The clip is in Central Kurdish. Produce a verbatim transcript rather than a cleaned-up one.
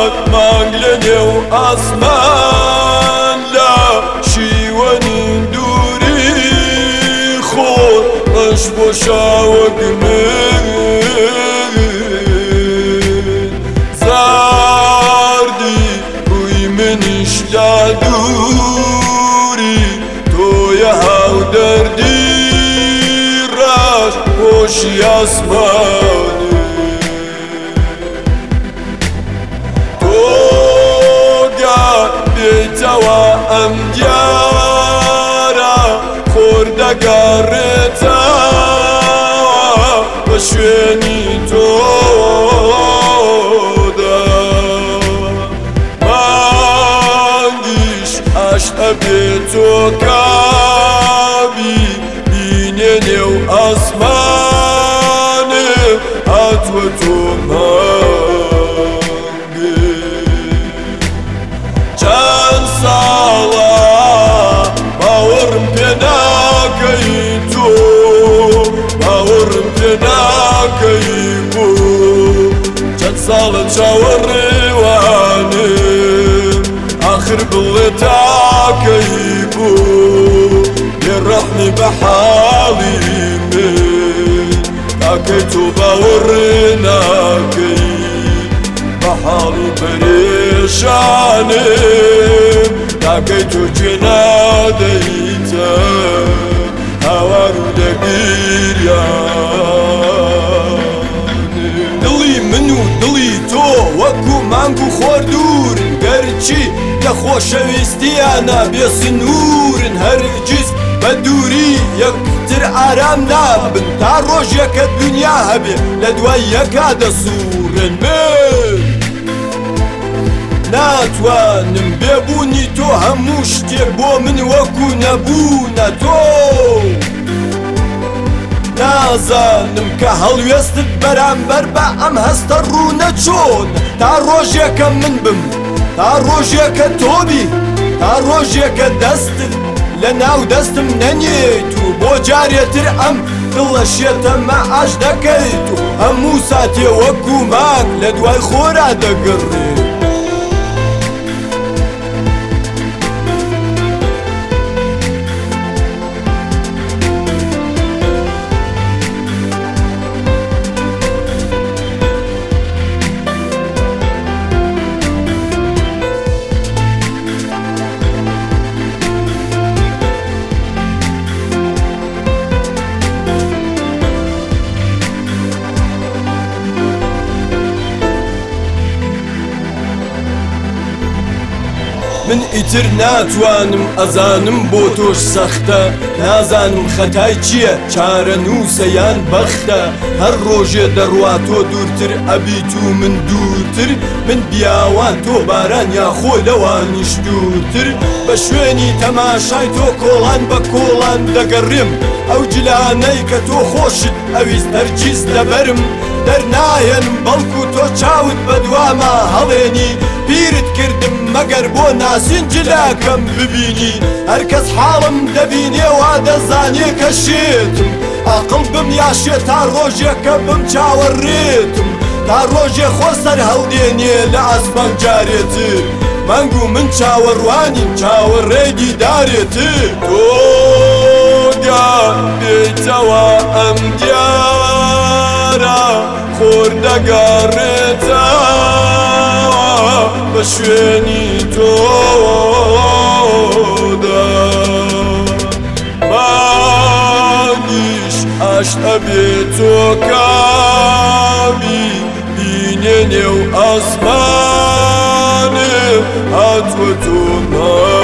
مانگ لە نێو ئاسمان لە شیوەنی دووری خۆر ڕەش بۆ شاوەک من زاردی ڕووی منیش لا دووری تۆیە هاودەردی ڕاش خۆشی ئاسمانی بێتەوە ئەم دیارە خۆر دەگەڕێتەوە بە شوێنی تۆدا مانگیش ئاش ئەبێت تۆ کابی بینێ نێو ئاسمانێ هاتووە تۆ ساڵە باوەڕم پێ ناکەی تۆ باوەڕم پێ ناکەی بۆ چەند ساڵە چاوەڕێوانم ئاخر بڵێ تاکەی بۆ بێڕەحمی بە حاڵی من تاکەی تۆ باوەڕێ ناکەی بە حاڵی پەرێشانم تاکەی تۆ گوێ نادەیتە هاوار و دەگیریانم دڵی من و دڵی تۆ وەکو مانگ و خۆردورن گەرچی لە خۆشەویستیانە بێسنوورن هەرگیز بە دووری یەکتر ئارام نابن تا ڕۆژێکە دنیا هەبێ لە دوای یەکا دەسوورن من ناتوانم بێبوونی تۆ هەموو شتێک بۆ من وەکو نەبوونە تۆ نازانم کە هەڵوێستت بەرامبەر بە ئەم هەستە ڕوونە چۆن تا ڕۆژێکە من بم تا ڕۆژێکە تۆبی تا ڕۆژێکە دەستت لە ناو دەستم نەنێیت و بۆ جارێتر ئەم دڵە شێتەمە ئاش دەکەیت و هەموو ساتێ وەکو مانگ لە دوای خۆرا دەگەڕێت من ئیتر ناتوانم ئەزانم بۆ تۆش سەختە نازانم خەتای چییە چارە نووسەیان بەختە هەر ڕۆژێ دەڕواتۆ دوورتر ئەبیت و من دوورتر من بیاوان تۆ باران یاخۆ لەوانیش دوورتر بە شوێنی تەماشای تۆ کۆڵان بە کۆڵان دەگەڕێم ئەو جلانەی کە تۆ خۆشت ئەویست هەرگیز لەبەرم دەرنایەنم بەڵکو تۆ چاوت بە دوامە هەڵێنی پیرت کردم مەگەر بۆ ناسین جلاکەم ببینی هەرکەس حاڵم دەبینێ وا دەزانێ کە شێتم ئاقڵ بم یاشێ تا ڕۆژێکە بم چاوەڕێتم تا ڕۆژێ خۆ سەر هەڵدێنێ لە ئاسمان جارێتر مانگ و من چاوەڕوانین چاوەڕێی دیدارێتر تۆ بێیتەوە ئەم دیارە خۆر دەگەڕێتەوە بە شوێنی تۆدا مانگیش ئاش ئەبێت تۆ کامی بینێ نێو ئاسمانێ هاتووە تۆ